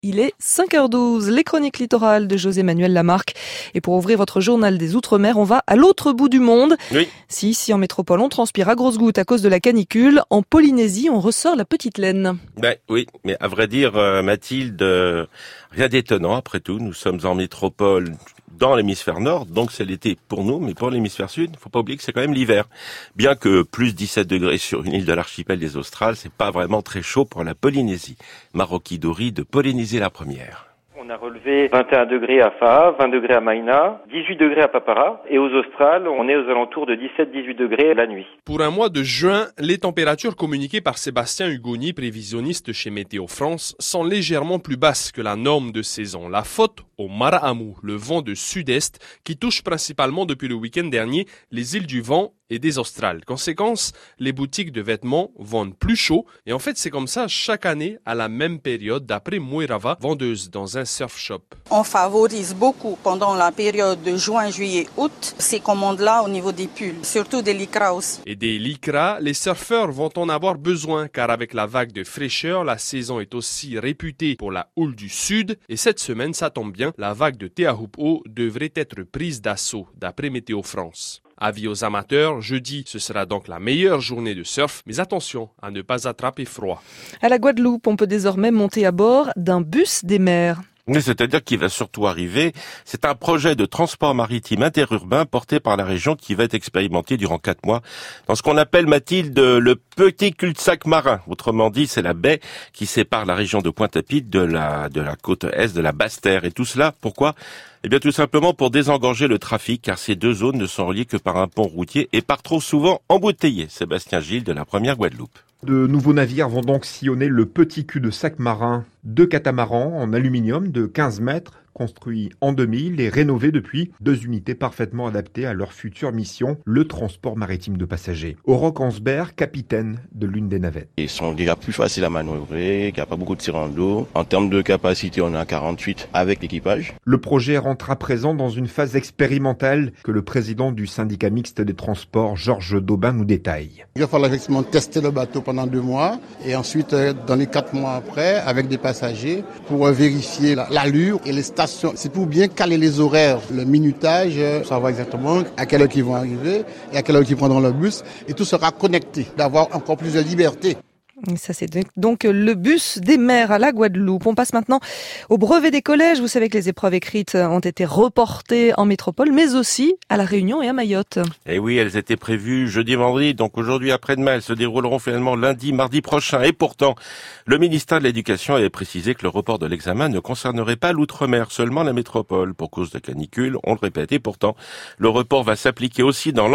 Il est 5h12, les chroniques littorales de José-Manuel Lamarque. Et pour ouvrir votre journal des Outre-mer, on va à l'autre bout du monde. Oui. Si ici en métropole on transpire à grosses gouttes à cause de la canicule, en Polynésie on ressort la petite laine. Oui, mais à vrai dire, Mathilde, rien d'étonnant après tout. Nous sommes en métropole dans l'hémisphère nord, donc c'est l'été pour nous, mais pour l'hémisphère sud, faut pas oublier que c'est quand même l'hiver. Bien que plus 17 degrés sur une île de l'archipel des Australes, c'est pas vraiment très chaud pour la Polynésie. Maroki Dori de Polynésie la première. On a relevé 21 degrés à Faa, 20 degrés à Maïna, 18 degrés à Papara. Et aux Australes, on est aux alentours de 17-18 degrés la nuit. Pour un mois de juin, les températures communiquées par Sébastien Hugoni, prévisionniste chez Météo France, sont légèrement plus basses que la norme de saison. La faute au Maraamu, le vent de sud-est, qui touche principalement depuis le week-end dernier les îles du Vent et des Australes. Conséquence, les boutiques de vêtements vendent plus chaud. Et en fait, c'est comme ça chaque année à la même période, d'après Moirava, vendeuse dans un surf shop. On favorise beaucoup pendant la période de juin, juillet, août, ces commandes-là au niveau des pulls, surtout des lycras aussi. Et des lycras, les surfeurs vont en avoir besoin, car avec la vague de fraîcheur, la saison est aussi réputée pour la houle du sud. Et cette semaine, ça tombe bien, la vague de Te Ahupu'o devrait être prise d'assaut, d'après Météo France. Avis aux amateurs, jeudi, ce sera donc la meilleure journée de surf, mais attention à ne pas attraper froid. À la Guadeloupe, on peut désormais monter à bord d'un bus des mers. Oui, c'est-à-dire qu'il va surtout arriver. C'est un projet de transport maritime interurbain porté par la région qui va être expérimenté durant 4 mois dans ce qu'on appelle, Mathilde, le petit cul-de-sac marin. Autrement dit, c'est la baie qui sépare la région de Pointe-à-Pitre de la côte est, de la Basse-Terre. Et tout cela, pourquoi ? Eh bien, tout simplement pour désengorger le trafic, car ces deux zones ne sont reliées que par un pont routier et par trop souvent embouteillées. Sébastien Gilles de la première Guadeloupe. De nouveaux navires vont donc sillonner le petit cul-de-sac marin. 2 catamarans en aluminium de 15 mètres, construits en 2000 et rénovés depuis. 2 unités parfaitement adaptées à leur future mission, le transport maritime de passagers. Aurore Hansberg, capitaine de l'une des navettes. Ils sont déjà plus faciles à manœuvrer, il n'y a pas beaucoup de tirants d'eau. En termes de capacité, on a 48 avec l'équipage. Le projet rentre à présent dans une phase expérimentale que le président du syndicat mixte des transports, Georges Daubin, nous détaille. Il va falloir effectivement tester le bateau pendant 2 mois et ensuite, dans les 4 mois après, avec des passagers pour vérifier l'allure et les stations. C'est pour bien caler les horaires, le minutage, savoir exactement à quelle heure ils vont arriver et à quelle heure ils prendront le bus. Et tout sera connecté, d'avoir encore plus de liberté. Ça, c'est donc le bus des mers à la Guadeloupe. On passe maintenant au brevet des collèges. Vous savez que les épreuves écrites ont été reportées en métropole, mais aussi à La Réunion et à Mayotte. Et oui, elles étaient prévues jeudi, vendredi, donc aujourd'hui, après-demain. Elles se dérouleront finalement lundi, mardi prochain. Et pourtant, le ministère de l'Éducation avait précisé que le report de l'examen ne concernerait pas l'outre-mer, seulement la métropole, pour cause de canicule. On le répète. Et pourtant, le report va s'appliquer aussi dans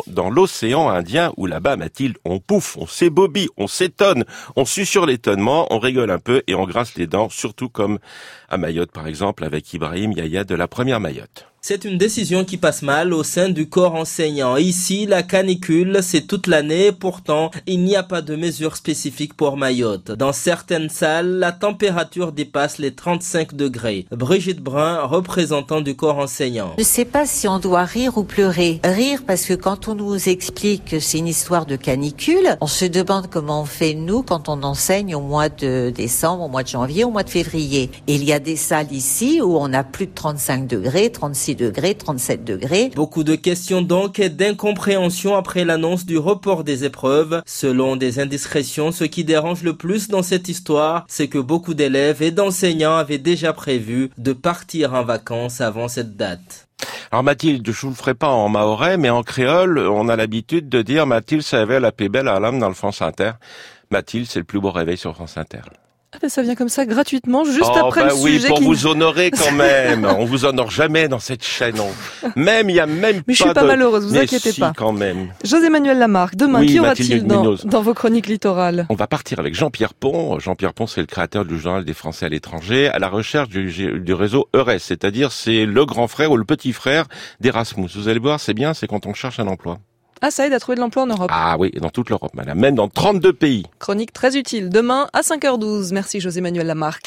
l'océan Indien, où là-bas, Mathilde, on pouffe, on s'ébobie, on s'étonne. On susurre l'étonnement, on rigole un peu et on grince les dents, surtout comme à Mayotte par exemple avec Ibrahim Yaya de la première Mayotte. C'est une décision qui passe mal au sein du corps enseignant. Ici, la canicule, c'est toute l'année. Pourtant, il n'y a pas de mesure spécifique pour Mayotte. Dans certaines salles, la température dépasse les 35 degrés. Brigitte Brun, représentant du corps enseignant. Je ne sais pas si on doit rire ou pleurer. Rire parce que quand on nous explique que c'est une histoire de canicule, on se demande comment on fait nous quand on enseigne au mois de décembre, au mois de janvier, au mois de février. Et il y a des salles ici où on a plus de 35 degrés, 36 degrés, 37 degrés. Beaucoup de questions donc et d'incompréhension après l'annonce du report des épreuves. Selon des indiscrétions, ce qui dérange le plus dans cette histoire, c'est que beaucoup d'élèves et d'enseignants avaient déjà prévu de partir en vacances avant cette date. Alors Mathilde, je vous le ferai pas en mahorais, mais en créole, on a l'habitude de dire Mathilde, ça réveille la plus belle à l'âme dans le France Inter. Mathilde, c'est le plus beau réveil sur France Inter. Ah ben ça vient comme ça gratuitement, juste après le oui, sujet. Pour vous honorer quand même. On vous honore jamais dans cette chaîne. Même, il y a même mais je suis pas malheureuse, vous inquiétez pas. Quand même. José-Manuel Lamarque, demain, qui aura-t-il dans vos chroniques littorales? On va partir avec Jean-Pierre Pont. Jean-Pierre Pont, c'est le créateur du journal des Français à l'étranger, à la recherche du réseau EURES, c'est-à-dire c'est le grand frère ou le petit frère d'Erasmus. Vous allez voir, c'est bien, c'est quand on cherche un emploi. Ah, ça aide à trouver de l'emploi en Europe. Ah oui, dans toute l'Europe, madame. Même dans 32 pays. Chronique très utile. Demain à 5h12. Merci José-Manuel Lamarque.